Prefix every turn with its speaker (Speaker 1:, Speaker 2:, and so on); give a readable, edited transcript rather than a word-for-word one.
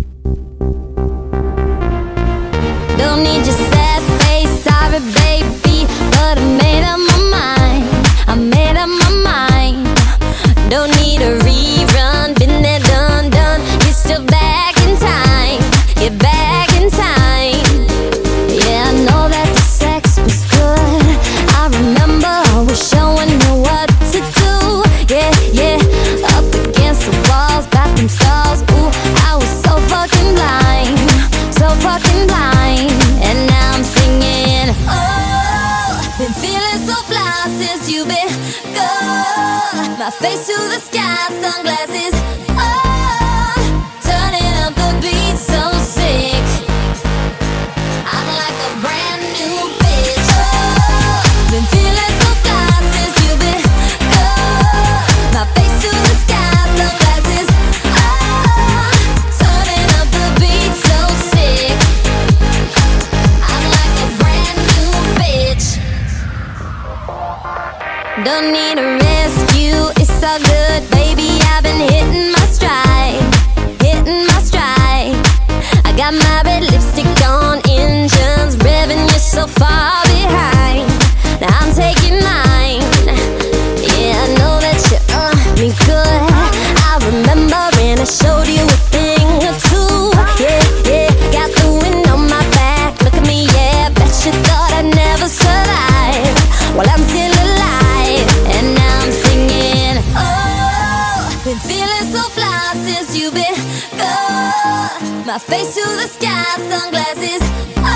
Speaker 1: Don't need your sad face, sorry baby, but I made up my mind. I made up my mind. Don't need a rerun, been there, done, done. You're still back in time, get back in time. Yeah, I know that the sex was good. I remember I was showing you what to do. Yeah, yeah, up against the walls, bathroom stalls. Ooh, I was so fucking blind, so fucking blind. And now I'm singing, oh, been feeling so fly since you've been gone. My face to the sky, sunglasses on, turning up the beat so sick. I'm like a brand new bitch. Oh, been feeling so fly since you've been gone. My face to the sky, sunglasses on, turning up the beat so sick. I'm like a brand new bitch. Don't need a rescue, it's all good, baby. I've been hitting my stride, hitting my stride. I got my red lipstick on, engines revving, you're so far behind. Now I'm taking mine. Yeah, I know that you me good. I remember when I showed you a thing or two. Yeah, yeah, got the wind on my back. Look at me, yeah, bet you thought I'd never survive. Well, I'm still alive, and now I'm singing, oh, been feeling so fly since you've been gone. My face to the sky, sunglasses